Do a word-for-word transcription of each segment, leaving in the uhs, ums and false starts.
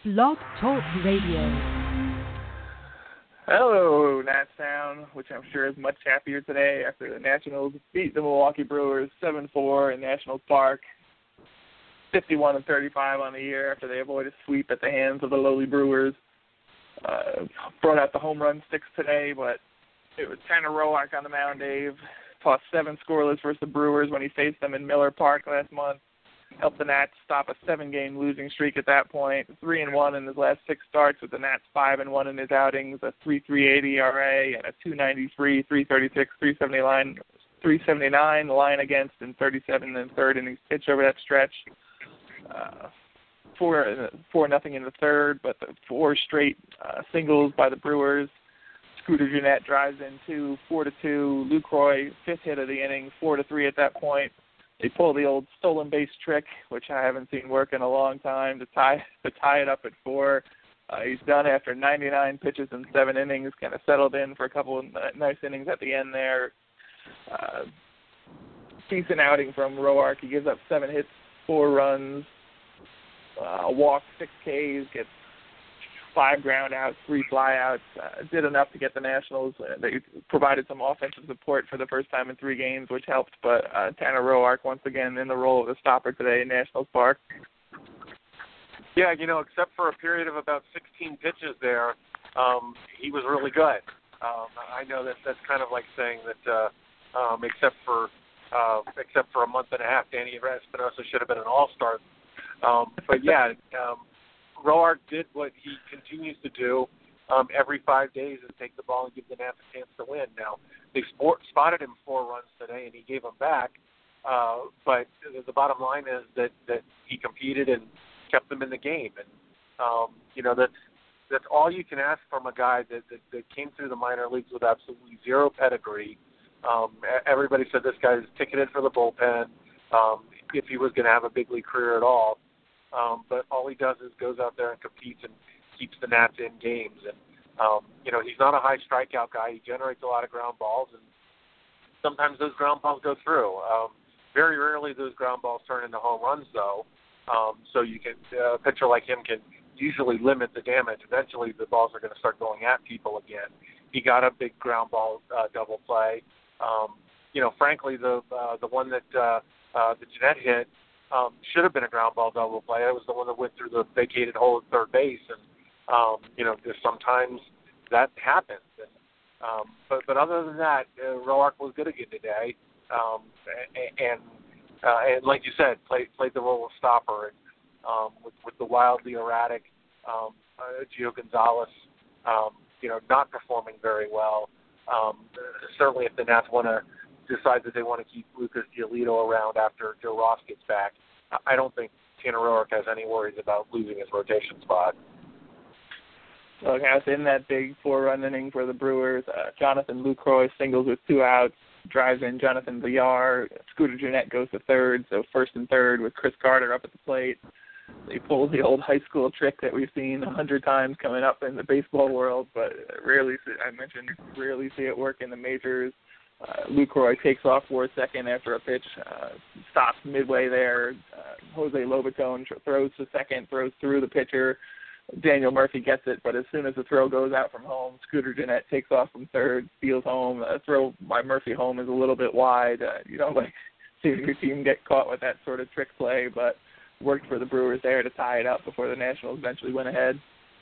Blog Talk Radio. Hello, Nats Town, which I'm sure is much happier today after the Nationals beat the Milwaukee Brewers seven four in Nationals Park, fifty-one and thirty-five on the year after they avoided a sweep at the hands of the lowly Brewers. Uh, brought out the home run six today, but it was Tanner Roark on the mound, Dave. Tossed seven scoreless versus the Brewers when he faced them in Miller Park last month. Helped the Nats stop a seven-game losing streak at that point. Three and one in his last six starts, with the Nats five and one in his outings. A three point three eight E R A and a two ninety-three, three thirty-six, three seventy-nine, three seventy-nine line against in thirty-seven and third innings pitched over that stretch. Uh, four four nothing in the third, but the four straight uh, singles by the Brewers. Scooter Gennett drives in two, four to two. Lucroy, fifth hit of the inning, four to three at that point. They pull the old stolen base trick, which I haven't seen work in a long time, to tie to tie it up at four. Uh, he's done after ninety-nine pitches in seven innings, kind of settled in for a couple of nice innings at the end there. Uh, decent outing from Roark. He gives up seven hits, four runs, uh, walk, six Ks, gets five ground outs, three flyouts. Uh, did enough to get the Nationals. Uh, they provided some offensive support for the first time in three games, which helped. But uh, Tanner Roark, once again, in the role of the stopper today in Nationals Park. Yeah, you know, except for a period of about sixteen pitches there, um, he was really good. Um, I know that that's kind of like saying that uh, um, except for uh, except for a month and a half, Danny Espinosa should have been an all-star. Um, but, yeah, um, Roark did what he continues to do um, every five days is take the ball and give the Nats a chance to win. Now, they sport, spotted him four runs today, and he gave them back. Uh, but the, the bottom line is that, that he competed and kept them in the game. And, um, you know, that's, that's all you can ask from a guy that, that, that came through the minor leagues with absolutely zero pedigree. Um, everybody said this guy's ticketed for the bullpen um, if he was going to have a big league career at all. Um, but all he does is goes out there and competes and keeps the Nats in games. And, um, you know, he's not a high strikeout guy. He generates a lot of ground balls, and sometimes those ground balls go through. Um, very rarely those ground balls turn into home runs, though. Um, so you can uh, a pitcher like him can usually limit the damage. Eventually the balls are going to start going at people again. He got a big ground ball uh, double play. Um, you know, frankly, the uh, the one that uh, uh, the Gennett hit, Um, should have been a ground ball double play. It was the one that went through the vacated hole at third base, and um, you know, there's sometimes that happens. And, um, but but other than that, uh, Roark was good again today, um, and uh, and like you said, played played the role of stopper, and um, with with the wildly erratic um, uh, Gio Gonzalez, um, you know, not performing very well. Um, certainly, if the Nats want to decide that they want to keep Lucas Giolito around after Joe Ross gets back, I don't think Tanner Roark has any worries about losing his rotation spot. So, guys, in that big four-run inning for the Brewers, uh, Jonathan Lucroy singles with two outs, drives in Jonathan Villar. Scooter Gennett goes to third, so first and third with Chris Carter up at the plate. They pull the old high school trick that we've seen a hundred times coming up in the baseball world, but rarely, see, I mentioned, rarely see it work in the majors. Uh, Lucroy takes off for a second after a pitch, uh, stops midway there. Uh, Jose Lobaton throws to second, throws through the pitcher. Daniel Murphy gets it, but as soon as the throw goes out from home, Scooter Gennett takes off from third, steals home. A throw by Murphy home is a little bit wide. Uh, you don't like seeing your team get caught with that sort of trick play, but worked for the Brewers there to tie it up before the Nationals eventually went ahead.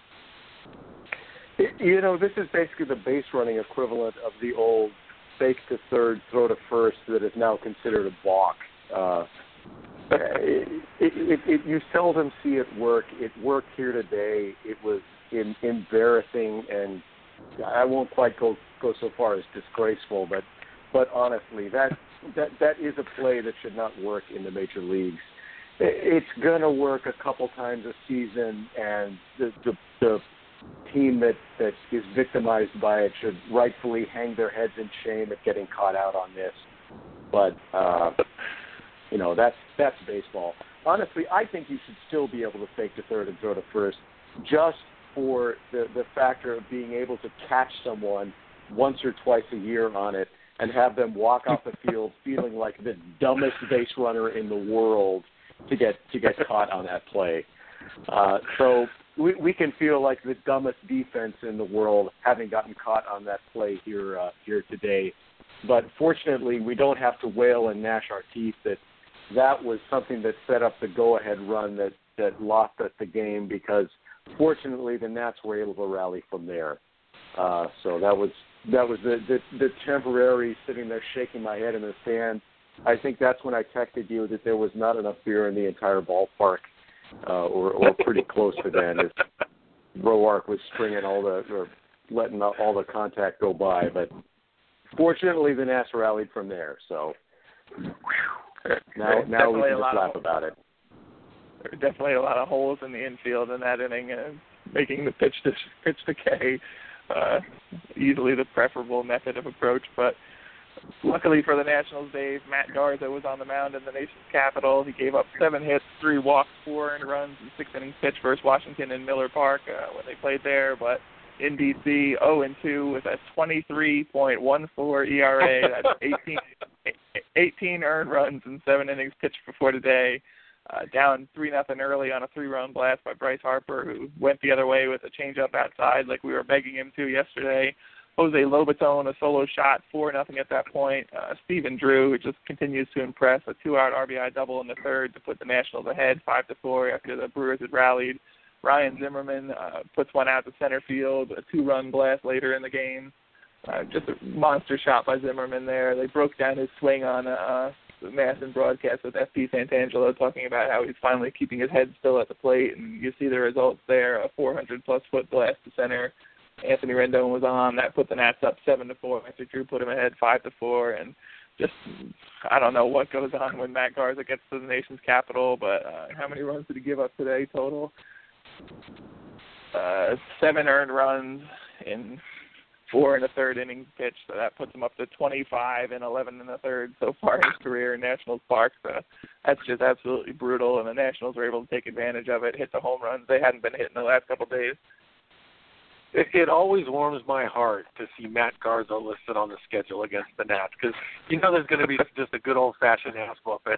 You know, this is basically the base running equivalent of the old fake to third, throw to first that is now considered a balk. Uh, it, it, it, it, you seldom see it work. It worked here today. It was in, embarrassing, and I won't quite go, go so far as disgraceful, but but honestly, that, that that is a play that should not work in the major leagues. It, it's going to work a couple times a season, and the the, the team that, that is victimized by it should rightfully hang their heads in shame at getting caught out on this. But, uh, you know, that's that's baseball. Honestly, I think you should still be able to fake to third and throw to first just for the, the factor of being able to catch someone once or twice a year on it and have them walk off the field feeling like the dumbest base runner in the world to get to get caught on that play. Uh, so, we, we can feel like the dumbest defense in the world having gotten caught on that play here uh, here today. But fortunately, we don't have to wail and gnash our teeth that that was something that set up the go-ahead run that, that lost us the game, because fortunately the Nats were able to rally from there. Uh, so that was that was the, the, the temporary sitting there shaking my head in the sand. I think that's when I texted you that there was not enough beer in the entire ballpark, uh, or, or pretty close to that, as Roark was stringing all the, or letting all the contact go by. But fortunately, the Nats rallied from there. So now, now we can just laugh about it. There were definitely a lot of holes in the infield in that inning, and making the pitch to pitch to K uh, easily the preferable method of approach. But luckily for the Nationals, Dave, Matt Garza was on the mound in the nation's capital. He gave up seven hits, three walks, four earned runs, and six innings pitched versus Washington in Miller Park uh, when they played there. But in D C, oh and two with a twenty-three point one four E R A. That's eighteen, eighteen earned runs and seven innings pitched before today. Uh, down three nothing early on a three-run blast by Bryce Harper, who went the other way with a changeup outside like we were begging him to yesterday. Jose Lobaton, a solo shot, four nothing at that point. Uh, Stephen Drew, who just continues to impress, a two-out R B I double in the third to put the Nationals ahead five to four after the Brewers had rallied. Ryan Zimmerman uh, puts one out to center field, a two-run blast later in the game. Uh, just a monster shot by Zimmerman there. They broke down his swing on uh, the Masson broadcast with F P Santangelo, talking about how he's finally keeping his head still at the plate, and you see the results there, a four hundred plus foot blast to center. Anthony Rendon was on. That put the Nats up seven to four after Drew put him ahead five to four, and just, I don't know what goes on when Matt Garza gets to the nation's capital, but uh, how many runs did he give up today total? Uh, seven earned runs in four and a third innings pitched, so that puts him up to twenty-five and eleven and a third so far in his career in Nationals Park. So that's just absolutely brutal, and the Nationals were able to take advantage of it, hit the home runs they hadn't been hitting the last couple of days. It, it always warms my heart to see Matt Garza listed on the schedule against the Nats, because you know there's going to be just a good old-fashioned ass whooping.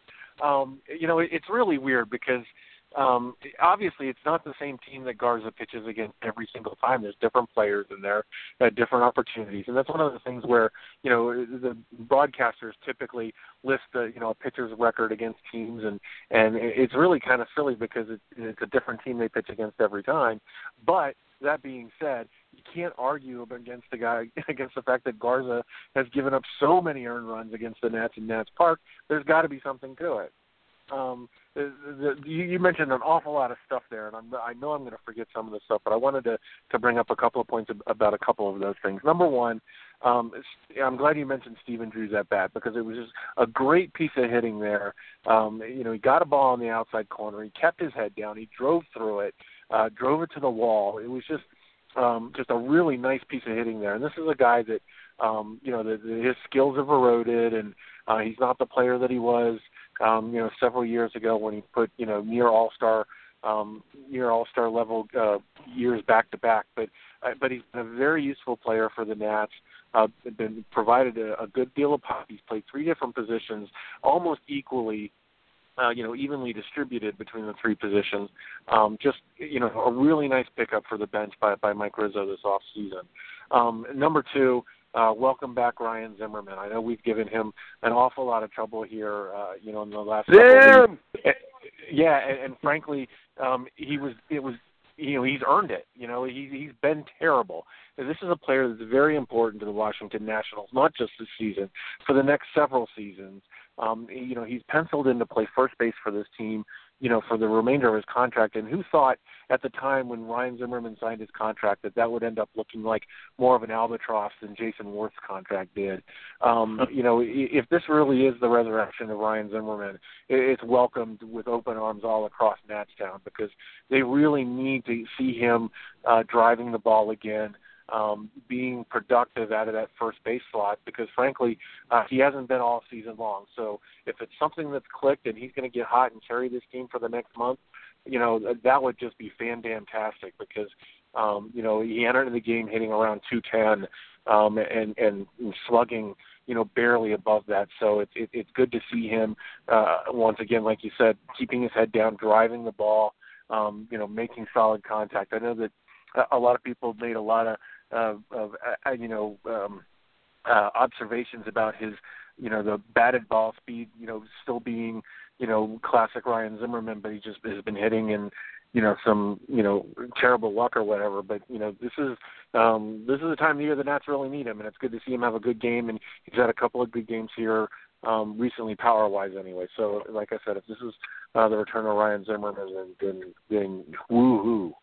Um, you know, it, it's really weird because Um, obviously, it's not the same team that Garza pitches against every single time. There's different players in there, uh, different opportunities, and that's one of the things where you know the broadcasters typically list the you know a pitcher's record against teams, and and it's really kind of silly because it's, it's a different team they pitch against every time. But that being said, you can't argue against the guy against the fact that Garza has given up so many earned runs against the Nats in Nats Park. There's got to be something to it. Um, the, the, you, you mentioned an awful lot of stuff there, and I'm, I know I'm going to forget some of the stuff, but I wanted to, to bring up a couple of points about a couple of those things. Number one, um, I'm glad you mentioned Stephen Drew's at bat, because it was just a great piece of hitting there. Um, you know, he got a ball on the outside corner. He kept his head down. He drove through it, uh, drove it to the wall. It was just um, just a really nice piece of hitting there. And this is a guy that, um, you know, the, the, his skills have eroded, and uh, he's not the player that he was. Um, you know, several years ago when he put, you know, near all-star, um, near all-star level uh, years back to back. But uh, but he's been a very useful player for the Nats. Uh, been provided a, a good deal of pop. He's played three different positions, almost equally, uh, you know, evenly distributed between the three positions. Um, just you know, a really nice pickup for the bench by by Mike Rizzo this off season. Um, number two. Uh, welcome back, Ryan Zimmerman. I know we've given him an awful lot of trouble here, uh, you know, in the last couple of weeks. Yeah, and, and frankly, um, he was. It was. You know, he's earned it. You know, he, he's been terrible. And this is a player that's very important to the Washington Nationals, not just this season, for the next several seasons. Um, you know, he's penciled in to play first base for this team, you know, for the remainder of his contract. And who thought at the time when Ryan Zimmerman signed his contract that that would end up looking like more of an albatross than Jason Worth's contract did? Um, you know, if this really is the resurrection of Ryan Zimmerman, it's welcomed with open arms all across Natstown, because they really need to see him uh, driving the ball again. Um, being productive out of that first base slot, because frankly, uh, he hasn't been all season long. So if it's something that's clicked and he's going to get hot and carry this team for the next month, you know, that would just be fan-damn-tastic, because, um, you know, he entered the game hitting around two ten um, and, and slugging, you know, barely above that. So it, it, it's good to see him, uh, once again, like you said, keeping his head down, driving the ball, um, you know, making solid contact. I know that a lot of people made a lot of, uh, of uh, you know, um, uh, observations about his, you know, the batted ball speed, you know, still being, you know, classic Ryan Zimmerman, but he just has been hitting in, you know, some, you know, terrible luck or whatever. But, you know, this is um, this is the time of the year the Nats really need him, and it's good to see him have a good game, and he's had a couple of good games here um, recently power-wise anyway. So, like I said, if this is uh, the return of Ryan Zimmerman, then, then, then woo-hoo.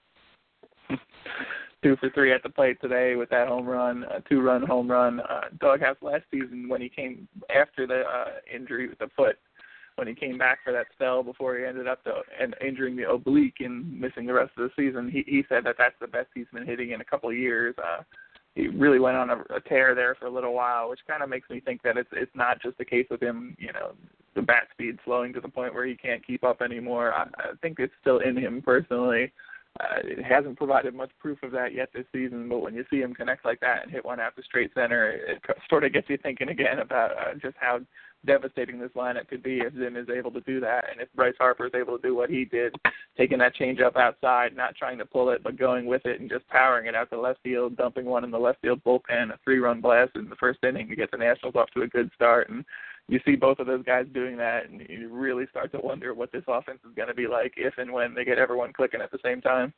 Two for three at the plate today with that home run, a two-run home run. Uh, Doghouse last season when he came after the uh, injury with the foot, when he came back for that spell before he ended up to, and injuring the oblique and missing the rest of the season, he, he said that that's the best he's been hitting in a couple of years. Uh, he really went on a, a tear there for a little while, which kind of makes me think that it's it's not just the case with him, you know, the bat speed slowing to the point where he can't keep up anymore. I, I think it's still in him personally. Uh, it hasn't provided much proof of that yet this season, but when you see him connect like that and hit one out to straight center, it sort of gets you thinking again about uh, just how devastating this lineup could be if Zim is able to do that, and if Bryce Harper is able to do what he did, taking that changeup outside, not trying to pull it, but going with it and just powering it out to left field, dumping one in the left field bullpen, a three-run blast in the first inning to get the Nationals off to a good start. And you see both of those guys doing that, and you really start to wonder what this offense is going to be like if and when they get everyone clicking at the same time.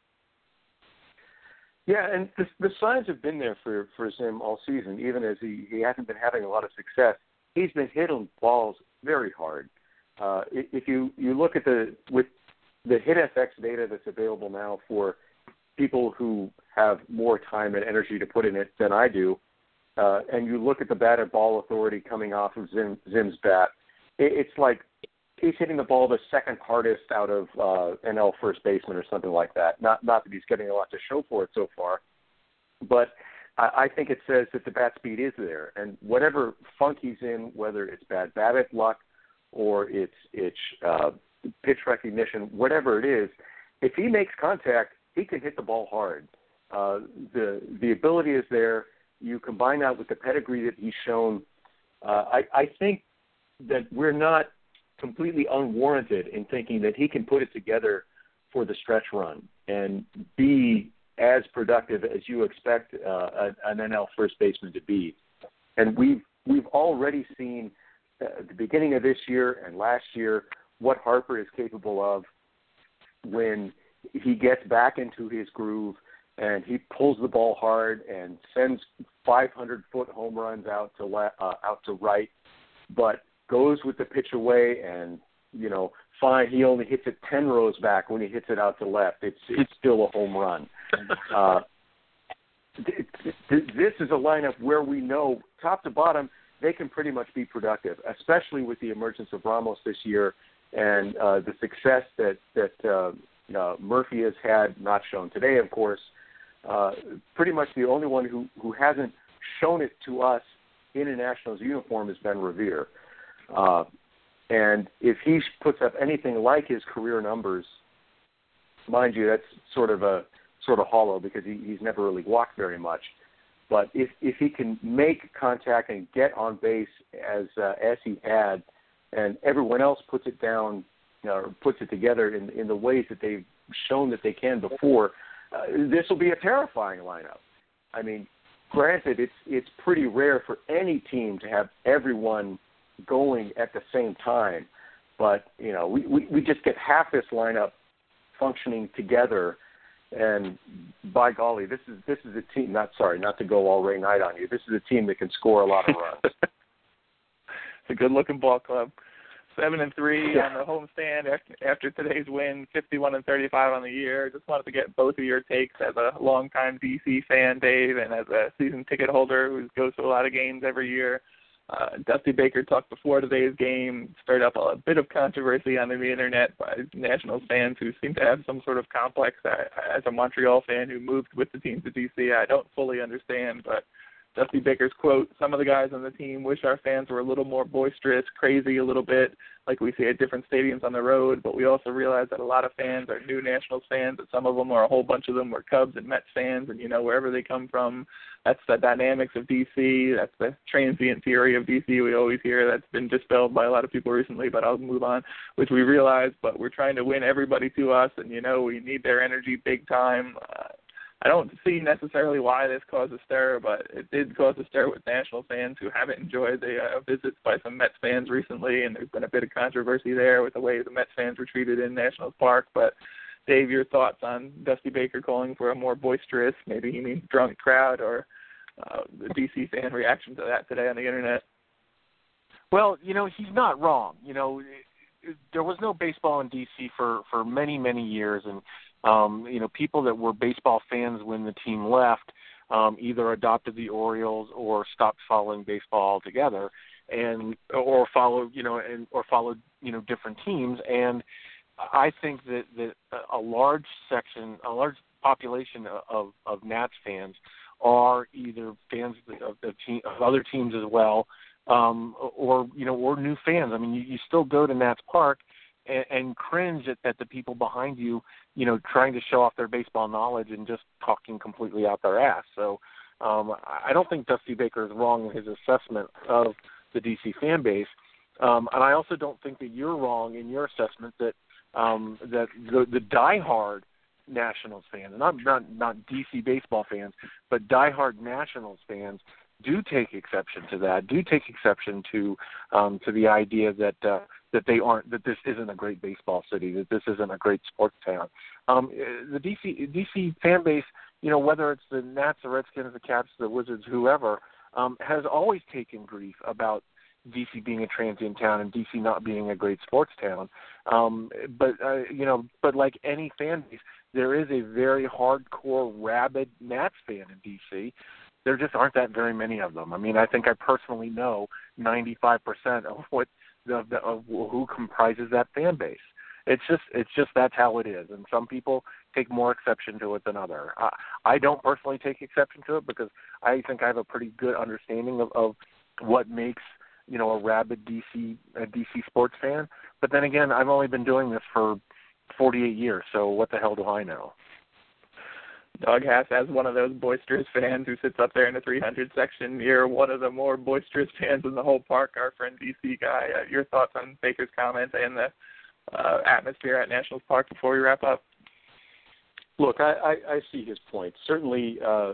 Yeah, and the, the signs have been there for, for Zim all season, even as he, he hasn't been having a lot of success. He's been hitting balls very hard. Uh, if you, you look at the with the HitFX data that's available now for people who have more time and energy to put in it than I do, uh, and you look at the batted ball authority coming off of Zim, Zim's bat, it, it's like he's hitting the ball the second hardest out of uh, N L first baseman or something like that. Not not that he's getting a lot to show for it so far, but I think it says that the bat speed is there, and whatever funk he's in, whether it's bad batted luck or it's it's uh, pitch recognition, whatever it is, if he makes contact, he can hit the ball hard. Uh, the the ability is there. You combine that with the pedigree that he's shown. Uh, I, I think that we're not completely unwarranted in thinking that he can put it together for the stretch run and be as productive as you expect uh, an N L first baseman to be. And we've, we've already seen uh, at the beginning of this year and last year what Harper is capable of when he gets back into his groove and he pulls the ball hard and sends five hundred foot home runs out to le- uh, out to right, but goes with the pitch away and, you know, fine, he only hits it ten rows back when he hits it out to left. It's it's still a home run. Uh, th- th- this is a lineup where we know top to bottom they can pretty much be productive, especially with the emergence of Ramos this year and uh, the success that that uh, uh, Murphy has had, not shown today, of course. Uh, pretty much the only one who, who hasn't shown it to us in a Nationals uniform is Ben Revere. Uh, and if he puts up anything like his career numbers, mind you, that's sort of a sort of hollow because he, he's never really walked very much. But if if he can make contact and get on base as uh, as he had, and everyone else puts it down, you know, or puts it together in in the ways that they've shown that they can before, uh, this will be a terrifying lineup. I mean, granted, it's it's pretty rare for any team to have everyone going at the same time, but you know, we, we, we just get half this lineup functioning together, and by golly, this is this is a team. Not sorry, not to go all Ray Knight on you. This is a team that can score a lot of runs. It's a good-looking ball club. Seven and three yeah. on the homestand after, after today's win. Fifty-one and thirty-five on the year. Just wanted to get both of your takes as a longtime D C fan, Dave, and as a season ticket holder who goes to a lot of games every year. Uh, Dusty Baker talked before today's game, stirred up a bit of controversy on the internet by Nationals fans who seem to have some sort of complex. I, as a Montreal fan who moved with the team to D C, I don't fully understand, but Dusty Baker's quote, some of the guys on the team wish our fans were a little more boisterous, crazy a little bit, like we see at different stadiums on the road, but we also realize that a lot of fans are new Nationals fans, and some of them, or a whole bunch of them, were Cubs and Mets fans, and, you know, wherever they come from, that's the dynamics of D C, that's the transient theory of D C we always hear that's been dispelled by a lot of people recently, but I'll move on, which we realize, but we're trying to win everybody to us, and, you know, we need their energy big time. Uh, I don't see necessarily why this caused a stir, but it did cause a stir with National fans who haven't enjoyed the uh, visits by some Mets fans recently, and there's been a bit of controversy there with the way the Mets fans were treated in Nationals Park. But, Dave, your thoughts on Dusty Baker calling for a more boisterous, maybe he means drunk crowd, or uh, the D C fan reaction to that today on the Internet? Well, you know, he's not wrong. You know, it, it, there was no baseball in D C for, for many, many years, and Um, you know, people that were baseball fans when the team left um, either adopted the Orioles or stopped following baseball altogether, and or followed, you know, and or followed, you know, different teams. And I think that, that a large section, a large population of, of Nats fans are either fans of, the team, of other teams as well, um, or you know, or new fans. I mean, you, you still go to Nats Park and, and cringe at, at the people behind you, you know, trying to show off their baseball knowledge and just talking completely out their ass. So um, I don't think Dusty Baker is wrong in his assessment of the D C fan base. Um, and I also don't think that you're wrong in your assessment that um, that the, the diehard Nationals fans, not, not not D C baseball fans, but diehard Nationals fans do take exception to that, do take exception to um, to the idea that uh, that they aren't, that this isn't a great baseball city, that this isn't a great sports town. Um, the D C D C fan base, you know, whether it's the Nats, the Redskins, the Caps, the Wizards, whoever, um, has always taken grief about D C being a transient town and D C not being a great sports town. Um, but uh, you know, but like any fan base, there is a very hardcore, rabid Nats fan in D C. There just aren't that very many of them. I mean, I think I personally know ninety-five percent of what the, the of who comprises that fan base. It's just it's just that's how it is, and some people take more exception to it than other. I, I don't personally take exception to it because I think I have a pretty good understanding of, of what makes, you know, a rabid D C a D C sports fan. But then again, I've only been doing this for forty-eight years, so what the hell do I know? Doug Hass, as one of those boisterous fans who sits up there in the three hundred section, you're one of the more boisterous fans in the whole park, our friend D C guy. Uh, your thoughts on Baker's comments and the uh, atmosphere at Nationals Park before we wrap up? Look, I, I, I see his point. Certainly, uh,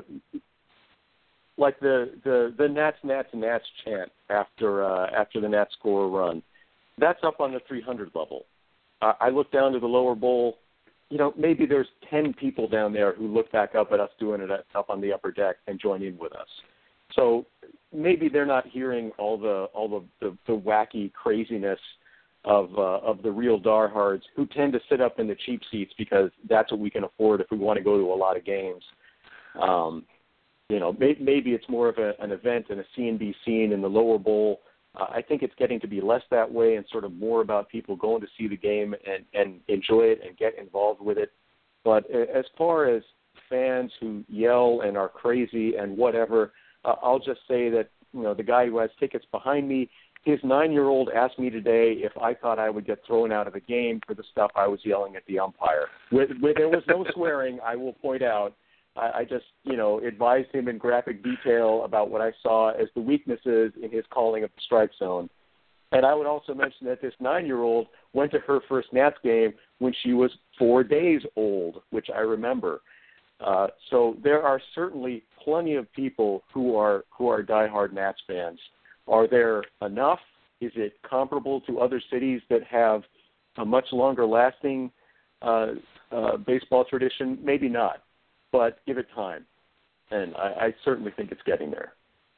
like the, the, the Nats, Nats, Nats chant after uh, after the Nats score a run, that's up on the three hundred level. Uh, I look down to the lower bowl. You know, maybe there's ten people down there who look back up at us doing it up on the upper deck and join in with us. So maybe they're not hearing all the all the, the, the wacky craziness of uh, of the real diehards who tend to sit up in the cheap seats because that's what we can afford if we want to go to a lot of games. Um, you know, may, maybe it's more of a, an event and a C and B scene in the lower bowl. Uh, I think it's getting to be less that way and sort of more about people going to see the game and, and enjoy it and get involved with it. But as far as fans who yell and are crazy and whatever, uh, I'll just say that, you know, the guy who has tickets behind me, his nine-year-old asked me today if I thought I would get thrown out of the game for the stuff I was yelling at the umpire. With, with, there was no swearing, I will point out. I just, you know, advised him in graphic detail about what I saw as the weaknesses in his calling of the strike zone. And I would also mention that this nine-year-old went to her first Nats game when she was four days old, which I remember. Uh, so there are certainly plenty of people who are who are diehard Nats fans. Are there enough? Is it comparable to other cities that have a much longer-lasting uh, uh, baseball tradition? Maybe not. But give it time, and I, I certainly think it's getting there.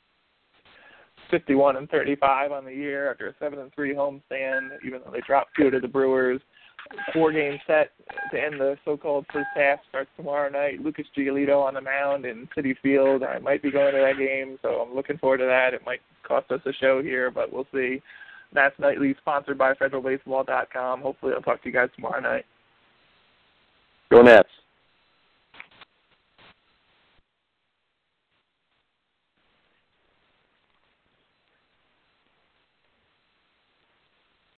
fifty-one and thirty-five on the year after a seven and three homestand, even though they dropped two to the Brewers. Four-game set to end the so-called first half starts tomorrow night. Lucas Giolito on the mound in Citi Field. I might be going to that game, so I'm looking forward to that. It might cost us a show here, but we'll see. Nats Nightly, sponsored by Federal Baseball dot com. Hopefully I'll talk to you guys tomorrow night. Go Nats.